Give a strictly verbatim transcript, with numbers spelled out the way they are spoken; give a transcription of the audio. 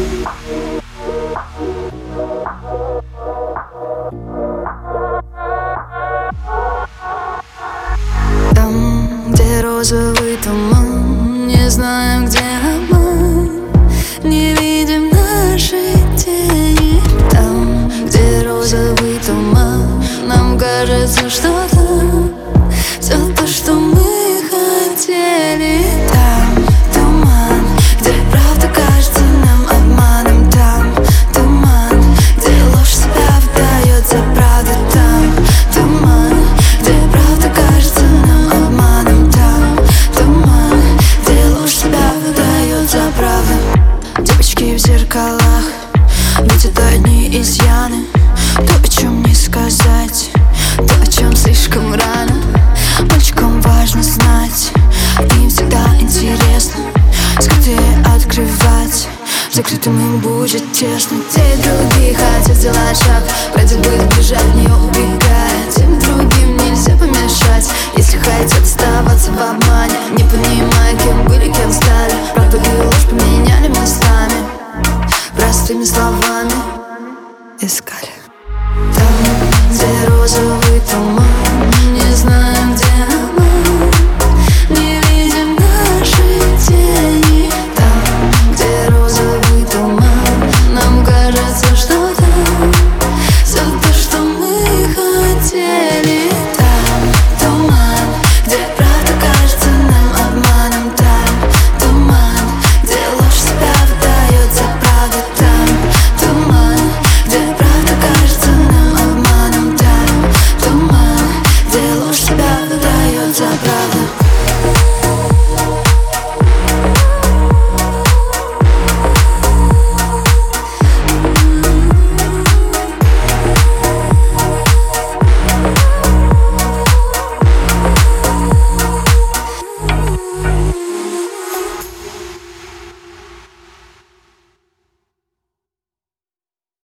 Там, где розовый туман, не знаем, где обман, не видим наши тени. Там, где розовый туман, нам кажется, что там все то, что мы хотели. Там туман, где правда кажется нам обманом. Там туман, где ложь себя выдает за правду. Там туман, где правда кажется нам обманом. Там туман, где ложь себя выдает за правду. Девочки в зеркалах видят одни изъяны. То, о чем не сказать, то, о чем слишком рано. Мальчикам важно знать, им всегда интересно скрытые открывать. Закрытым им будет тесно. Те и другие хотят сделать шаг, хотят быть ближе, от нее убегая. Тем и другим нельзя помешать, если хотят оставаться в обмане, не понимая, кем были, кем стали. Правда и